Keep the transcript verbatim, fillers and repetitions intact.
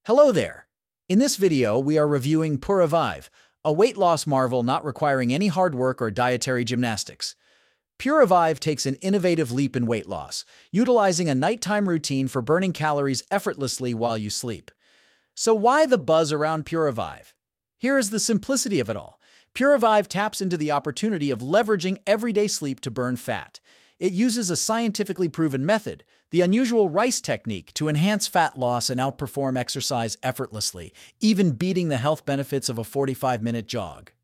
Hello there! In this video, we are reviewing Puravive, a weight loss marvel not requiring any hard work or dietary gymnastics. Puravive takes an innovative leap in weight loss, utilizing a nighttime routine for burning calories effortlessly while you sleep. So why the buzz around Puravive? Here is the simplicity of it all. Puravive taps into the opportunity of leveraging everyday sleep to burn fat. It uses a scientifically proven method, the unusual RICE technique, to enhance fat loss and outperform exercise effortlessly, even beating the health benefits of a forty-five minute jog.